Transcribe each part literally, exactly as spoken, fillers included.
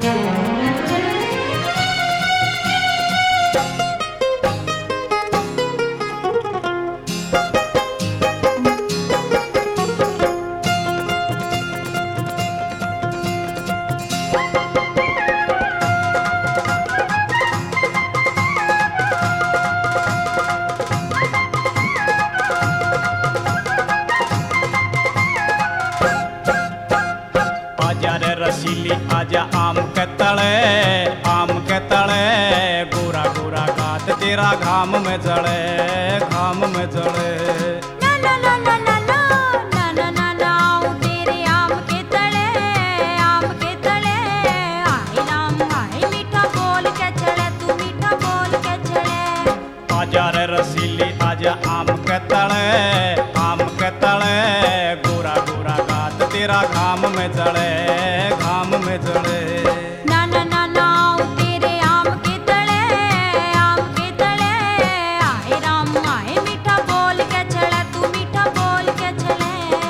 आजा आम के तले, आम के तले, गोरा गोरा गात तेरा घाम में जले, घाम में जले। ना ना ना ना ना ना ना ना ना ना आऊं तेरे आम के तले, आम के तले। आए राम आए मीठा बोल के चले, तू मीठा बोल के चले। आजा रे रसीली आजा आम के तले, आम के तले, गोरा गोरा गात तेरा घाम में जले, घाम में जले। ना ना ना ना आऊं तेरे आम के तले, आम के तले। आए राम आए मीठा बोल के चले, तू मीठा बोल के चले।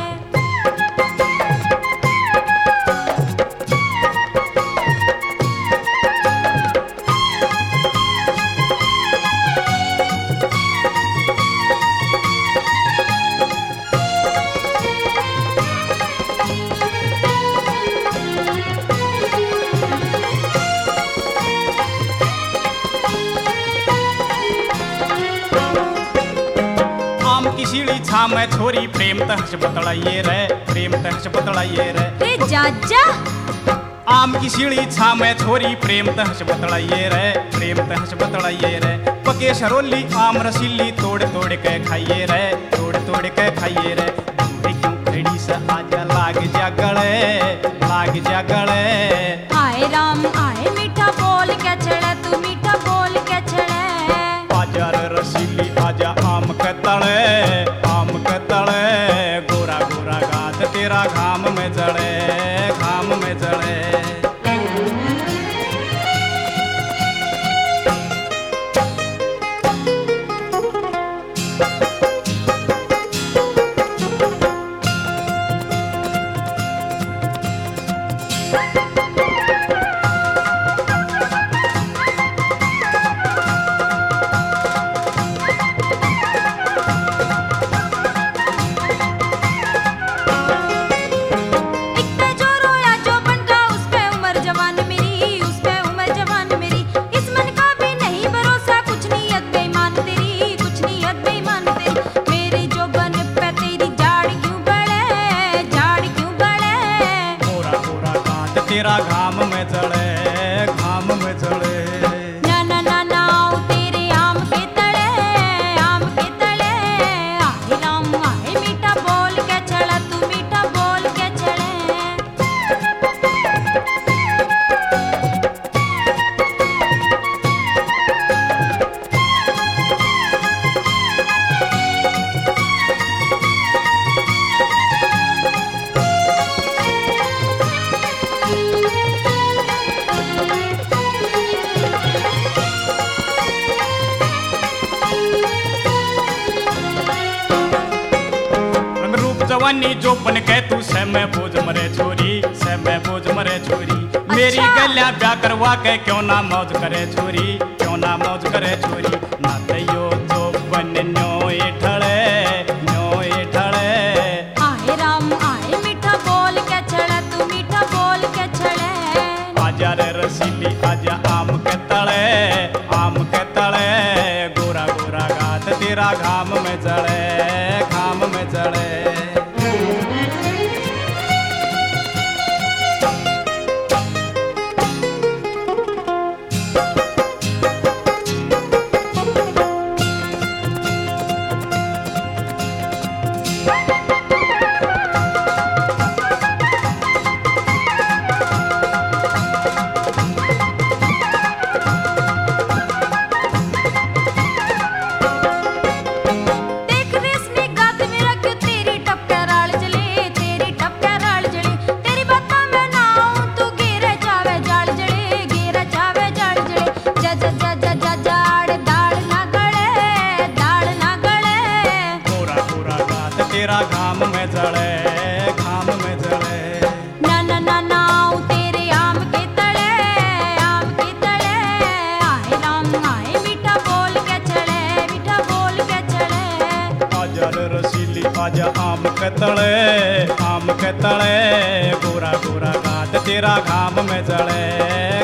सीढ़ी छा में छोरी प्रेम तहस बतलाइए रे, प्रेम तहस बतलाइए रे। रे जाजा आम की सीढ़ी छा में छोरी प्रेम तहस बतलाइए रे, प्रेम तहस बतलाइए रे। पके सरोली आम रसीली तोड़ तोड़ के खाइए रे, तोड़ तोड़ के खाइए रे। दूधे क्यों खड़ी सा आजा लाग जा गले, लाग जा गले। आए राम आए मीठा बोल के चले, तू मीठा बोल के चले। आजा रे रसीली आजा आम के तले, आम के तले, गोरा गोरा गात तेरा घाम में जले, घाम में जले। तेरा घाम में जले, घाम में जले। ना ना ना ना आऊं तेरे आम के तले, आम के तले। आए राम आए मीठा बोल के चला, तू मीठा बोल के चले। जवानी जो बन के तू से मैं बोझ मरे छोरी, से मैं बोझ मरे छोरी। मेरी गल्या ब्याह करवा के क्यों ना मौज करे छोरी, क्यों ना मौज करे छोरी। ना तयो जो बन न्योए ठड़े, न्योए ठड़े। आए राम आए मीठा बोल के चले, तू मीठा बोल के चले। आजा रे रसीली आजा आम के तले, आम के तले, गोरा गोरा गात तेरा घाम में जले, घाम में जले। आजा आम के तले आम के तले गोरा गोरा गात तेरा घाम में जले